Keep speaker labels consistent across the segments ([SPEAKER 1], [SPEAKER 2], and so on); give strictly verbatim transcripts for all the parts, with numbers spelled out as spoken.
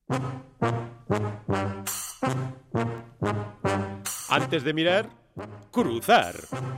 [SPEAKER 1] Antes de mirar, cruzar.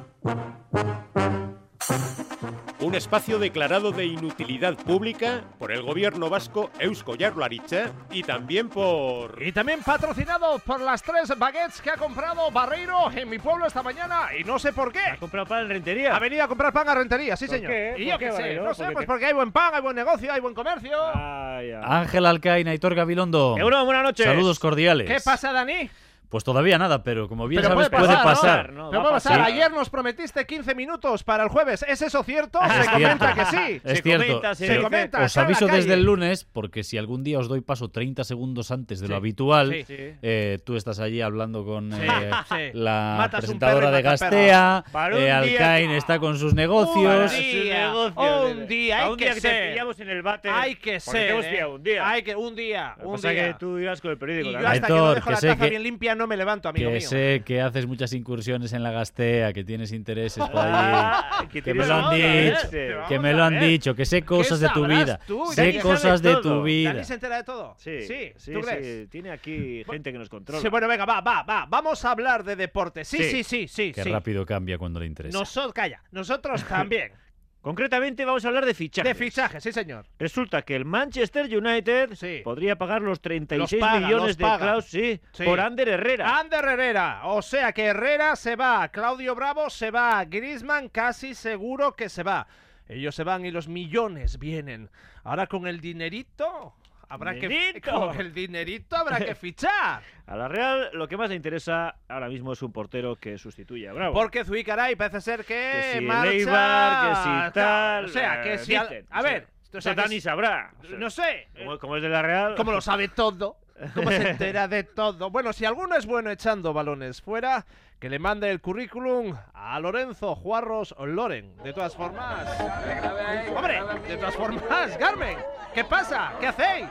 [SPEAKER 1] Un espacio declarado de inutilidad pública por el gobierno vasco Eusko Jaurlaritza y también por...
[SPEAKER 2] Y también patrocinado por las tres baguettes que ha comprado Barreiro en mi pueblo esta mañana y no sé por qué.
[SPEAKER 3] ¿Ha comprado pan en Rentería?
[SPEAKER 2] Ha venido a comprar pan a Rentería, sí
[SPEAKER 3] ¿Por
[SPEAKER 2] señor.
[SPEAKER 3] qué?
[SPEAKER 2] Y
[SPEAKER 3] ¿Por
[SPEAKER 2] yo
[SPEAKER 3] qué,
[SPEAKER 2] qué sé,
[SPEAKER 3] Barreiro?
[SPEAKER 2] no sé,
[SPEAKER 3] Porque
[SPEAKER 2] pues
[SPEAKER 3] te-
[SPEAKER 2] porque hay buen pan, hay buen negocio, hay buen comercio.
[SPEAKER 3] Ah, ya.
[SPEAKER 4] Ángel Alcaín, Aitor Gabilondo.
[SPEAKER 3] Egunon, buenas noches.
[SPEAKER 4] Saludos cordiales.
[SPEAKER 2] ¿Qué pasa, Dani?
[SPEAKER 4] Pues todavía nada, pero como bien
[SPEAKER 2] Pero
[SPEAKER 4] sabes,
[SPEAKER 2] puede
[SPEAKER 4] puede
[SPEAKER 2] pasar,
[SPEAKER 4] pasar.
[SPEAKER 3] ¿no?
[SPEAKER 2] Pero
[SPEAKER 3] va a
[SPEAKER 2] puede pasar,
[SPEAKER 3] pasar.
[SPEAKER 2] ayer nos prometiste quince minutos para el jueves, ¿es eso cierto?
[SPEAKER 4] Es
[SPEAKER 2] Se comenta
[SPEAKER 4] cierto.
[SPEAKER 2] que sí.
[SPEAKER 4] Es
[SPEAKER 3] Se
[SPEAKER 4] cierto.
[SPEAKER 3] comenta, se
[SPEAKER 2] Se
[SPEAKER 3] dice.
[SPEAKER 2] comenta.
[SPEAKER 4] Os
[SPEAKER 2] está en la
[SPEAKER 4] aviso desde
[SPEAKER 2] calle.
[SPEAKER 4] el lunes, porque si algún día os doy paso treinta segundos antes de lo
[SPEAKER 2] Sí.
[SPEAKER 4] habitual,
[SPEAKER 2] Sí.
[SPEAKER 3] Sí.
[SPEAKER 4] eh, tú estás allí hablando con
[SPEAKER 2] Sí,
[SPEAKER 4] eh,
[SPEAKER 2] sí.
[SPEAKER 4] la
[SPEAKER 2] Matas un
[SPEAKER 4] presentadora
[SPEAKER 2] perro y
[SPEAKER 4] de
[SPEAKER 2] matas
[SPEAKER 4] Gastea,
[SPEAKER 3] Para un
[SPEAKER 4] eh,
[SPEAKER 3] día-
[SPEAKER 4] Alcaín está con sus
[SPEAKER 2] Un
[SPEAKER 4] negocios.
[SPEAKER 2] día,
[SPEAKER 3] negocios,
[SPEAKER 2] un día,
[SPEAKER 3] A
[SPEAKER 2] hay
[SPEAKER 3] un
[SPEAKER 2] que
[SPEAKER 3] día que te
[SPEAKER 2] ser.
[SPEAKER 3] pillamos en el bate.
[SPEAKER 2] Hay que
[SPEAKER 3] porque
[SPEAKER 2] ser.
[SPEAKER 3] te hemos
[SPEAKER 2] ¿eh?
[SPEAKER 3] pillado un día.
[SPEAKER 2] Hay que un día,
[SPEAKER 3] Lo que
[SPEAKER 2] un
[SPEAKER 3] pasa es
[SPEAKER 2] día.
[SPEAKER 3] que tú irás con el periódico.
[SPEAKER 2] Y yo
[SPEAKER 3] también.
[SPEAKER 2] hasta que no
[SPEAKER 4] Aitor,
[SPEAKER 2] dejo
[SPEAKER 4] que
[SPEAKER 2] la
[SPEAKER 4] sé
[SPEAKER 2] taza
[SPEAKER 4] que-
[SPEAKER 2] bien limpia no me levanto, amigo
[SPEAKER 4] Que
[SPEAKER 2] mío.
[SPEAKER 4] sé que haces muchas incursiones en la Gastea, que tienes intereses por allí.
[SPEAKER 3] Ah,
[SPEAKER 4] Que
[SPEAKER 3] te
[SPEAKER 4] me lo han
[SPEAKER 3] vamos a
[SPEAKER 4] dicho,
[SPEAKER 3] ver.
[SPEAKER 4] que me lo han dicho, que sé cosas de tu
[SPEAKER 2] sabrás
[SPEAKER 4] vida.
[SPEAKER 2] tú?
[SPEAKER 4] Sé
[SPEAKER 2] Dani
[SPEAKER 4] cosas
[SPEAKER 3] sabe
[SPEAKER 4] de
[SPEAKER 3] todo.
[SPEAKER 4] tu vida.
[SPEAKER 2] ¿Dani se entera de todo?
[SPEAKER 3] Sí,
[SPEAKER 2] sí,
[SPEAKER 3] sí,
[SPEAKER 2] ¿tú
[SPEAKER 3] sí,
[SPEAKER 2] crees?
[SPEAKER 3] Tiene aquí gente que nos controla.
[SPEAKER 2] Sí, bueno, venga, va, va, va. Vamos a hablar de deporte. Sí, sí,
[SPEAKER 3] Sí.
[SPEAKER 2] sí, sí.
[SPEAKER 4] Qué
[SPEAKER 2] sí.
[SPEAKER 4] rápido cambia cuando le interesa.
[SPEAKER 2] Nosotros, calla, nosotros también.
[SPEAKER 3] Concretamente vamos a hablar de fichajes.
[SPEAKER 2] De fichajes, sí, señor.
[SPEAKER 3] Resulta que el Manchester United
[SPEAKER 2] Sí.
[SPEAKER 3] podría pagar los treinta y seis
[SPEAKER 2] Los paga,
[SPEAKER 3] millones
[SPEAKER 2] los
[SPEAKER 3] de
[SPEAKER 2] paga.
[SPEAKER 3] Klaus sí,
[SPEAKER 2] Sí.
[SPEAKER 3] por Ander Herrera.
[SPEAKER 2] Ander Herrera. O sea que Herrera se va, Claudio Bravo se va, Griezmann casi seguro que se va. Ellos se van y los millones vienen. Ahora con el dinerito habrá que
[SPEAKER 3] ¡Dinerito!
[SPEAKER 2] con el dinerito habrá que fichar.
[SPEAKER 3] A la Real lo que más le interesa ahora mismo es un portero que sustituya a Bravo.
[SPEAKER 2] Porque Zuicaray parece ser que,
[SPEAKER 3] Que si
[SPEAKER 2] marcha.
[SPEAKER 3] Eibar, que si tal,
[SPEAKER 2] O sea, que
[SPEAKER 3] eh,
[SPEAKER 2] si al-
[SPEAKER 3] dicen,
[SPEAKER 2] a
[SPEAKER 3] o sea,
[SPEAKER 2] ver, o sea,
[SPEAKER 3] Eso
[SPEAKER 2] que
[SPEAKER 3] Dani
[SPEAKER 2] si-
[SPEAKER 3] sabrá. O sea,
[SPEAKER 2] no sé,
[SPEAKER 3] como, como es de la Real.
[SPEAKER 2] como lo sabe todo, cómo se entera de todo. Bueno, si alguno es bueno echando balones fuera, que le mande el currículum a Lorenzo Juarros Loren. De todas formas, hombre, de todas formas, Carmen, ¿qué pasa? ¿Qué hacéis?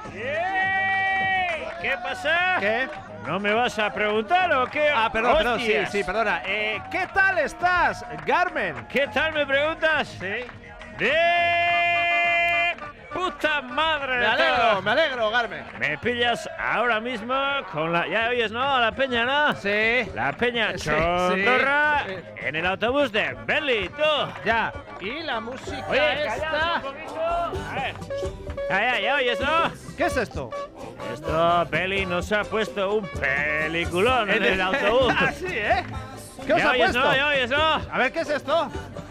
[SPEAKER 3] ¡Ey! ¿Qué pasa?
[SPEAKER 2] ¿Qué?
[SPEAKER 3] ¿No me vas a preguntar o qué?
[SPEAKER 2] Ah, perdón, perdón, sí,
[SPEAKER 3] ¡Hostias!
[SPEAKER 2] sí, perdona. Eh, ¿qué tal estás, Carmen?
[SPEAKER 3] ¿Qué tal me preguntas?
[SPEAKER 2] Sí.
[SPEAKER 3] ¡De puta madre!
[SPEAKER 2] Me
[SPEAKER 3] de
[SPEAKER 2] alegro,
[SPEAKER 3] todo!
[SPEAKER 2] me alegro, Carmen.
[SPEAKER 3] Me pillas ahora mismo con la... Ya oyes, ¿no? A la peña, ¿no?
[SPEAKER 2] Sí.
[SPEAKER 3] La peña
[SPEAKER 2] Sí,
[SPEAKER 3] Chondorra
[SPEAKER 2] sí.
[SPEAKER 3] en el autobús de Belly, tú.
[SPEAKER 2] Ya. Y la música
[SPEAKER 3] Oye,
[SPEAKER 2] esta.
[SPEAKER 3] callaos un poquito. A ver. Ya, ya, ya oyes, ¿no?
[SPEAKER 2] ¿Qué es esto?
[SPEAKER 3] Esto, Belly nos ha puesto un peliculón en el autobús.
[SPEAKER 2] Ah, sí, ¿eh? ¿Qué os
[SPEAKER 3] Ya
[SPEAKER 2] ha
[SPEAKER 3] oyes,
[SPEAKER 2] puesto?
[SPEAKER 3] ¿no? Ya oyes, ¿no?
[SPEAKER 2] A ver, ¿qué es esto?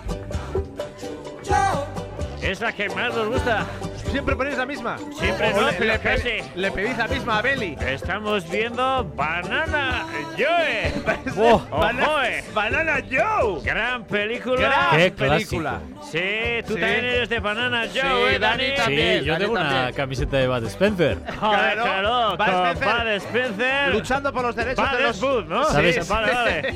[SPEAKER 3] Es la que más nos gusta.
[SPEAKER 2] Siempre ponéis la misma.
[SPEAKER 3] Siempre
[SPEAKER 2] O
[SPEAKER 3] no,
[SPEAKER 2] le,
[SPEAKER 3] pero
[SPEAKER 2] le pe-
[SPEAKER 3] casi.
[SPEAKER 2] le pedís la misma a Beli.
[SPEAKER 3] Estamos viendo Banana Joe.
[SPEAKER 4] Oh,
[SPEAKER 3] ¡Ojoe!
[SPEAKER 2] Banana Joe.
[SPEAKER 3] Gran película.
[SPEAKER 2] Gran
[SPEAKER 4] Qué
[SPEAKER 2] película.
[SPEAKER 3] Sí, tú
[SPEAKER 2] Sí.
[SPEAKER 3] también eres de Banana Joe,
[SPEAKER 2] Sí,
[SPEAKER 3] ¿eh,
[SPEAKER 2] Dani
[SPEAKER 3] Dani?
[SPEAKER 2] también.
[SPEAKER 4] sí, yo
[SPEAKER 2] Dani
[SPEAKER 4] tengo una
[SPEAKER 2] también.
[SPEAKER 4] camiseta de Bud Spencer.
[SPEAKER 3] Joder,
[SPEAKER 2] Claro.
[SPEAKER 3] claro,
[SPEAKER 2] Bud
[SPEAKER 3] con
[SPEAKER 2] Spencer.
[SPEAKER 3] Bud Spencer.
[SPEAKER 2] Luchando por los derechos
[SPEAKER 3] Bud
[SPEAKER 2] de los
[SPEAKER 3] Bud, ¿no?
[SPEAKER 4] ¿Sabes?
[SPEAKER 3] Sí, vale, vale.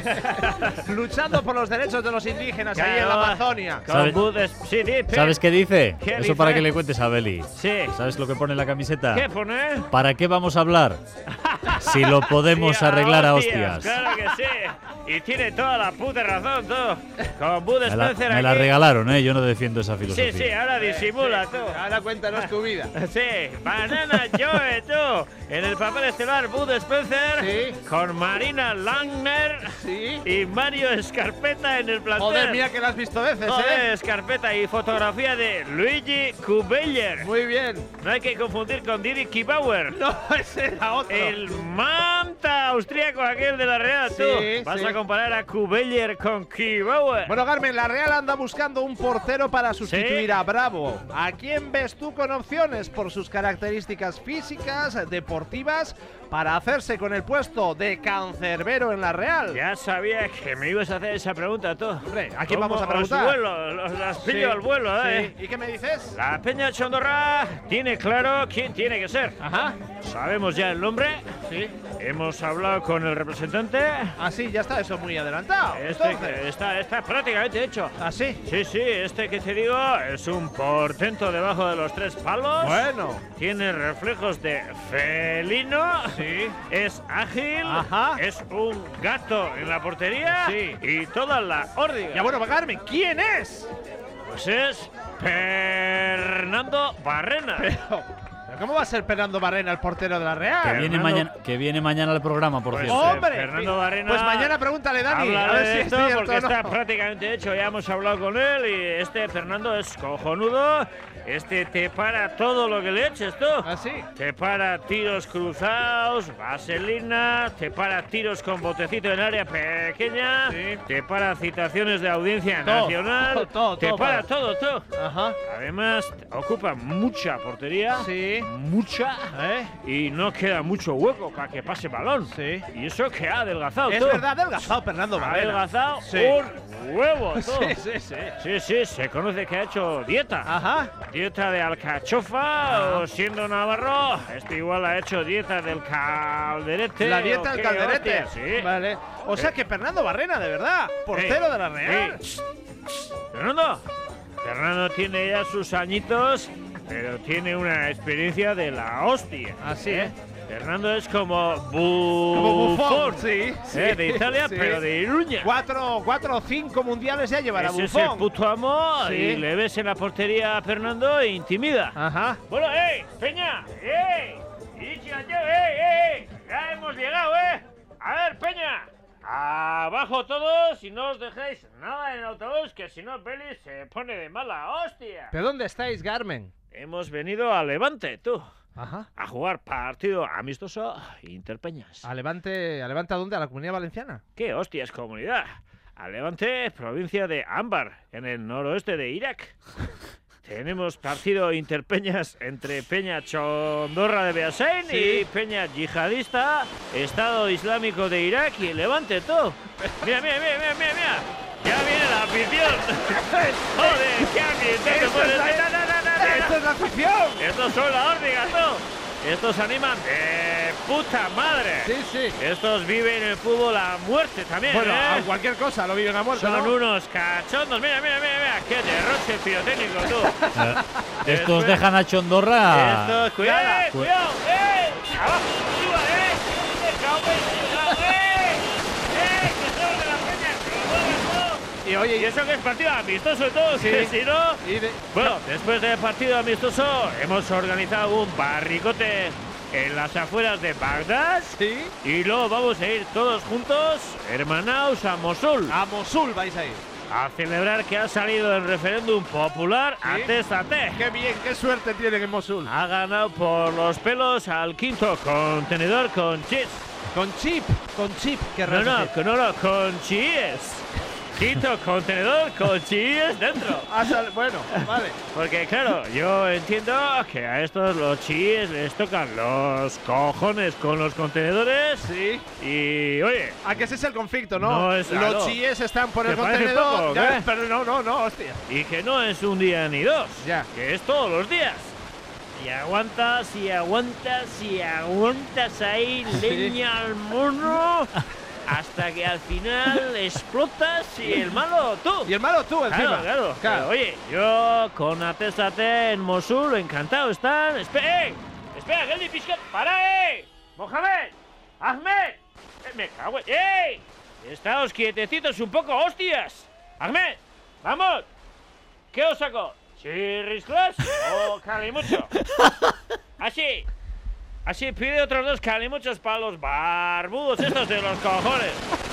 [SPEAKER 2] luchando por los derechos de los indígenas ahí en
[SPEAKER 3] Claro.
[SPEAKER 2] la Amazonia.
[SPEAKER 3] Con
[SPEAKER 4] ¿Sabes?
[SPEAKER 3] Bud es- sí, di, pe-
[SPEAKER 4] ¿Sabes qué dice?
[SPEAKER 3] ¿Qué
[SPEAKER 4] Eso
[SPEAKER 3] dice?
[SPEAKER 4] para que le cuentes a Beli.
[SPEAKER 3] Sí.
[SPEAKER 4] ¿Sabes lo que pone en la camiseta?
[SPEAKER 3] ¿Qué pone?
[SPEAKER 4] ¿Para qué vamos a hablar? Si lo podemos
[SPEAKER 3] Sí, a
[SPEAKER 4] arreglar a hostias.
[SPEAKER 3] Claro que sí. Y tiene toda la puta razón, tú. Con Bud
[SPEAKER 4] Me la,
[SPEAKER 3] Spencer
[SPEAKER 4] me la
[SPEAKER 3] aquí.
[SPEAKER 4] regalaron, ¿eh? Yo no defiendo esa
[SPEAKER 3] Sí,
[SPEAKER 4] filosofía.
[SPEAKER 3] sí, ahora disimula, tú.
[SPEAKER 2] Ahora cuéntanos tu vida.
[SPEAKER 3] Sí, Banana Joe, tú. En el papel estelar, Bud Spencer.
[SPEAKER 2] Sí.
[SPEAKER 3] Con Marina Langner.
[SPEAKER 2] Sí.
[SPEAKER 3] Y Mario Escarpeta en el plantel.
[SPEAKER 2] Joder, mira que la has visto veces,
[SPEAKER 3] Joder,
[SPEAKER 2] ¿eh?
[SPEAKER 3] Escarpeta y fotografía de Luigi Kubeller.
[SPEAKER 2] Muy bien.
[SPEAKER 3] No hay que confundir con Didi Kibauer.
[SPEAKER 2] No, ese era otro.
[SPEAKER 3] El manta austríaco aquel de la Real, tú.
[SPEAKER 2] Sí,
[SPEAKER 3] Vas
[SPEAKER 2] sí.
[SPEAKER 3] a comparar a Kubeller con Kibauer.
[SPEAKER 2] Bueno, Carmen, la Real anda buscando un portero para sustituir
[SPEAKER 3] Sí.
[SPEAKER 2] a Bravo. ¿A quién ves tú con opciones por sus características físicas, deportivas, para hacerse con el puesto de cancerbero en la Real?
[SPEAKER 3] Ya sabía que me ibas a hacer esa pregunta, tú.
[SPEAKER 2] Hombre, ¿a quién
[SPEAKER 3] ¿Cómo
[SPEAKER 2] vamos a preguntar?
[SPEAKER 3] Os vuelo, los, las pillo
[SPEAKER 2] Sí,
[SPEAKER 3] al vuelo, ¿eh?
[SPEAKER 2] sí. ¿Y qué me dices?
[SPEAKER 3] La Peña Chondorra tiene claro quién tiene que ser.
[SPEAKER 2] Ajá.
[SPEAKER 3] Sabemos ya el nombre.
[SPEAKER 2] Sí.
[SPEAKER 3] Hemos hablado con el representante.
[SPEAKER 2] Así, ya está, eso muy adelantado.
[SPEAKER 3] Este
[SPEAKER 2] Entonces,
[SPEAKER 3] que está, está prácticamente hecho.
[SPEAKER 2] así.
[SPEAKER 3] Sí, sí, este que te digo es un portento debajo de los tres palos.
[SPEAKER 2] Bueno.
[SPEAKER 3] Tiene reflejos de felino.
[SPEAKER 2] Sí.
[SPEAKER 3] Es ágil.
[SPEAKER 2] Ajá.
[SPEAKER 3] Es un gato en la portería.
[SPEAKER 2] Sí.
[SPEAKER 3] Y toda la órdiga.
[SPEAKER 2] Ya bueno, Carmen, ¿quién es?
[SPEAKER 3] Pues es Fernando Barrena.
[SPEAKER 2] Pero, ¿Cómo va a ser Fernando Barrena el portero de la Real?
[SPEAKER 4] Que viene,
[SPEAKER 3] Fernando-
[SPEAKER 4] mañana, que viene mañana al programa, por
[SPEAKER 3] Pues,
[SPEAKER 4] cierto.
[SPEAKER 3] eh,
[SPEAKER 2] ¡Hombre!
[SPEAKER 3] Fernando Barrena.
[SPEAKER 2] Pues mañana pregúntale, Dani. A
[SPEAKER 3] Habla
[SPEAKER 2] ver
[SPEAKER 3] de
[SPEAKER 2] si es
[SPEAKER 3] esto
[SPEAKER 2] cierto
[SPEAKER 3] porque
[SPEAKER 2] o no.
[SPEAKER 3] está prácticamente hecho. Ya hemos hablado con él y este Fernando es cojonudo. Este te para todo lo que le eches, tú.
[SPEAKER 2] ¿Ah, sí?
[SPEAKER 3] Te para tiros cruzados, vaselina, te para tiros con botecito en área pequeña,
[SPEAKER 2] Sí.
[SPEAKER 3] te para citaciones de audiencia
[SPEAKER 2] Todo,
[SPEAKER 3] nacional,
[SPEAKER 2] todo, todo,
[SPEAKER 3] te
[SPEAKER 2] todo
[SPEAKER 3] para
[SPEAKER 2] para.
[SPEAKER 3] todo, todo.
[SPEAKER 2] Ajá.
[SPEAKER 3] Además, ocupa mucha portería,
[SPEAKER 2] Sí.
[SPEAKER 3] mucha,
[SPEAKER 2] ¿Eh?
[SPEAKER 3] y no queda mucho hueco para que pase balón.
[SPEAKER 2] Sí.
[SPEAKER 3] Y eso que ha adelgazado,
[SPEAKER 2] Es
[SPEAKER 3] tú.
[SPEAKER 2] verdad, ha adelgazado Fernando
[SPEAKER 3] Ha
[SPEAKER 2] Barrena.
[SPEAKER 3] adelgazado
[SPEAKER 2] Sí.
[SPEAKER 3] un huevo, tú.
[SPEAKER 2] Sí, sí, sí.
[SPEAKER 3] Sí, sí, se conoce que ha hecho dieta.
[SPEAKER 2] Ajá.
[SPEAKER 3] Dieta de alcachofa o siendo navarro, este igual ha hecho dieta del calderete.
[SPEAKER 2] La dieta
[SPEAKER 3] ¿o
[SPEAKER 2] del
[SPEAKER 3] qué
[SPEAKER 2] calderete.
[SPEAKER 3] hostia? Sí.
[SPEAKER 2] Vale. O sea que Fernando Barrena, de verdad, portero
[SPEAKER 3] Eh,
[SPEAKER 2] de la Real.
[SPEAKER 3] eh, Fernando, Fernando tiene ya sus añitos, pero tiene una experiencia de la hostia.
[SPEAKER 2] Así, ¿eh?
[SPEAKER 3] Fernando es como bu
[SPEAKER 2] Como
[SPEAKER 3] Buffon,
[SPEAKER 2] Buffon, sí. sí,
[SPEAKER 3] eh, de Italia,
[SPEAKER 2] sí.
[SPEAKER 3] pero de Iruña.
[SPEAKER 2] Cuatro, cuatro o cinco mundiales ya llevará
[SPEAKER 3] Ese es el
[SPEAKER 2] Buffon.
[SPEAKER 3] puto amo
[SPEAKER 2] Sí.
[SPEAKER 3] y le ves en la portería a Fernando e intimida.
[SPEAKER 2] Ajá.
[SPEAKER 3] Bueno, ¡ey! ¡Peña! ¡Ey! ¡Ichi, yo! ¡Ey, ey! ¡Ya hemos llegado, eh! A ver, Peña. Abajo todos y no os dejéis nada en el autobús, que si no, Peli se pone de mala hostia.
[SPEAKER 2] ¿Pero dónde estáis, Garmen?
[SPEAKER 3] Hemos venido a Levante, tú,
[SPEAKER 2] Ajá.
[SPEAKER 3] a jugar partido amistoso Interpeñas.
[SPEAKER 2] ¿A Levante, a Levante a dónde? ¿A la Comunidad Valenciana?
[SPEAKER 3] ¿Qué hostias, comunidad? A Levante, provincia de Ámbar, en el noroeste de Irak. Tenemos partido Interpeñas entre Peña Chondorra de Beasain
[SPEAKER 2] Sí.
[SPEAKER 3] y Peña Yihadista, Estado Islámico de Irak y Levante, tú. Mira, mira, mira, mira, mira, mira. Ya viene la afición. Joder, qué ambiente te
[SPEAKER 2] ¡Esto
[SPEAKER 3] pones.
[SPEAKER 2] es la-
[SPEAKER 3] Na, na, na, na, na.
[SPEAKER 2] ¡Esto es la afición!
[SPEAKER 3] Estos son la órdiga, tú. Estos animan de puta madre.
[SPEAKER 2] Sí, sí.
[SPEAKER 3] Estos viven el fútbol a muerte también,
[SPEAKER 2] Bueno,
[SPEAKER 3] ¿eh?
[SPEAKER 2] a cualquier cosa, lo viven a muerte,
[SPEAKER 3] Son
[SPEAKER 2] ¿no?
[SPEAKER 3] unos cachondos. Mira, mira, mira, mira. Qué derroche pirotécnico, tú.
[SPEAKER 4] Estos
[SPEAKER 3] Después-
[SPEAKER 4] dejan a Chondorra.
[SPEAKER 3] Estos, cuidado, eh,
[SPEAKER 4] Cu-
[SPEAKER 3] cuidado, eh. Abajo, arriba, eh. Eh, cabrón, cuidado, eh. Eh, que son de la peña, que lo juegan todo.
[SPEAKER 2] Y oye,
[SPEAKER 3] Y eso que es partido amistoso y todo,
[SPEAKER 2] Sí.
[SPEAKER 3] que si no.
[SPEAKER 2] y de-
[SPEAKER 3] Bueno, después del partido amistoso, hemos organizado un barricote en las afueras de Bagdad.
[SPEAKER 2] Sí.
[SPEAKER 3] Y luego vamos a ir todos juntos, hermanaos, a Mosul.
[SPEAKER 2] A Mosul vais a ir.
[SPEAKER 3] A celebrar que ha salido el referéndum popular
[SPEAKER 2] Sí.
[SPEAKER 3] a Tesate.
[SPEAKER 2] Qué bien, qué suerte tienen en Mosul.
[SPEAKER 3] Ha ganado por los pelos al quinto contenedor con chis.
[SPEAKER 2] Con chip, con chip,
[SPEAKER 3] No,
[SPEAKER 2] querrás
[SPEAKER 3] no,
[SPEAKER 2] decir.
[SPEAKER 3] con- no, no, con chis. Quinto contenedor con chis dentro.
[SPEAKER 2] Ah, sal- bueno, vale.
[SPEAKER 3] Porque claro, yo entiendo que a estos los chis les tocan los cojones con los contenedores.
[SPEAKER 2] Sí.
[SPEAKER 3] Y oye,
[SPEAKER 2] ¿A que ese es el conflicto, no?
[SPEAKER 3] No, es-
[SPEAKER 2] Los
[SPEAKER 3] claro.
[SPEAKER 2] chíes están por el
[SPEAKER 3] ¿Te parece
[SPEAKER 2] contenedor.
[SPEAKER 3] poco,
[SPEAKER 2] ya,
[SPEAKER 3] qué?
[SPEAKER 2] pero no, no, no, hostia.
[SPEAKER 3] y que no es un día ni dos,
[SPEAKER 2] Ya.
[SPEAKER 3] que es todos los días. Y aguantas y aguantas y aguantas ahí
[SPEAKER 2] Sí.
[SPEAKER 3] leña al mono hasta que al final explotas y el malo tú.
[SPEAKER 2] Y el malo tú, encima.
[SPEAKER 3] Claro, claro, Pero, oye, yo con Atésate en Mosul, encantado están. Espera, eh, espera, Geldi Piscat, para, eh. Mohamed, Ahmed, eh, me cago en. ¡Ey! Estáos quietecitos un poco, hostias. Ahmed, vamos. ¿Qué os saco? ¿Chirrisclas o calimucho? Así. Así, pide otros dos calimuchos para los barbudos estos de los cojones.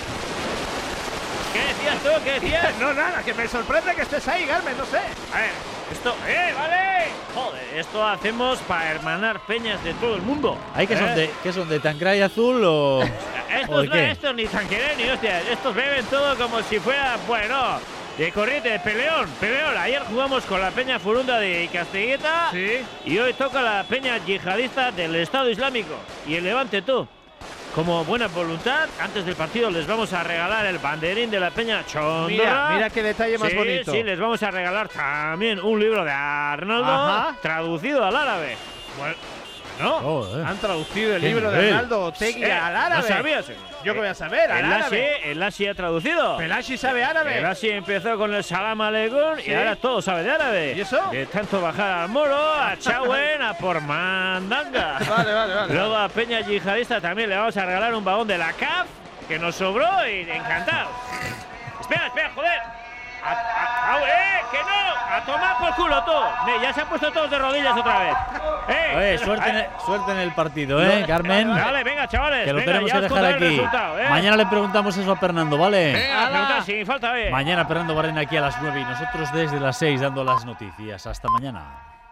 [SPEAKER 3] ¿Qué decías tú? ¿Qué decías?
[SPEAKER 2] No, nada, que me sorprende que estés ahí, Garmen, no sé.
[SPEAKER 3] A ver, esto, ¡eh, vale! Joder, esto hacemos para hermanar peñas de todo el mundo.
[SPEAKER 4] ¿Hay que son
[SPEAKER 3] ¿Eh?
[SPEAKER 4] de, ¿qué son de Tangray azul o...? ¿O
[SPEAKER 3] Estos
[SPEAKER 4] de
[SPEAKER 3] no,
[SPEAKER 4] qué?
[SPEAKER 3] estos ni tanqueré ni hostia. Estos beben todo como si fuera, bueno, de corriente, de peleón, peleón. Ayer jugamos con la peña furunda de Castelleta.
[SPEAKER 2] Sí.
[SPEAKER 3] Y hoy toca la peña yihadista del Estado Islámico. Y el Levante tú. Como buena voluntad, antes del partido les vamos a regalar el banderín de la peña Chondorra.
[SPEAKER 2] Mira, mira qué detalle más
[SPEAKER 3] sí,
[SPEAKER 2] bonito.
[SPEAKER 3] Sí, les vamos a regalar también un libro de Arnaldo
[SPEAKER 2] Ajá.
[SPEAKER 3] traducido al árabe. Bueno, ¿no?
[SPEAKER 4] Joder.
[SPEAKER 2] Han traducido el
[SPEAKER 4] Qué
[SPEAKER 2] libro de
[SPEAKER 4] nivel.
[SPEAKER 2] Arnaldo Otegui
[SPEAKER 3] Eh,
[SPEAKER 2] al árabe.
[SPEAKER 3] ¿No sabías?
[SPEAKER 2] Yo qué voy a saber, al
[SPEAKER 3] el Lashi,
[SPEAKER 2] árabe.
[SPEAKER 3] el Lashi ha traducido.
[SPEAKER 2] Pelashi sabe árabe.
[SPEAKER 3] El Lashi empezó con el salam aleikum
[SPEAKER 2] Sí.
[SPEAKER 3] y ahora todo sabe de árabe.
[SPEAKER 2] ¿Y eso?
[SPEAKER 3] De tanto bajar al moro, a Chauen, a por mandanga.
[SPEAKER 2] Vale, vale, vale.
[SPEAKER 3] Luego a Peña Yihadista también le vamos a regalar un vagón de la C A F que nos sobró y encantado. Espera, espera, joder. A- a- Ah, ¡Eh! ¡Que no! ¡A tomar por culo todo! Me, ya se han puesto todos de rodillas otra vez. ¡Eh!
[SPEAKER 4] Oye, suerte, en el, suerte en el partido, ¿eh, Carmen?
[SPEAKER 3] Dale, venga, chavales.
[SPEAKER 4] Que lo
[SPEAKER 3] venga,
[SPEAKER 4] tenemos
[SPEAKER 3] ya
[SPEAKER 4] que
[SPEAKER 3] os
[SPEAKER 4] dejar
[SPEAKER 3] contaré el
[SPEAKER 4] aquí.
[SPEAKER 3] resultado, ¿eh?
[SPEAKER 4] Mañana le preguntamos eso a Fernando, ¿vale?
[SPEAKER 3] Venga, pregunta sin falta, ¿eh?
[SPEAKER 4] Mañana Fernando Barrena aquí a las nueve y nosotros desde las seis dando las noticias. Hasta mañana.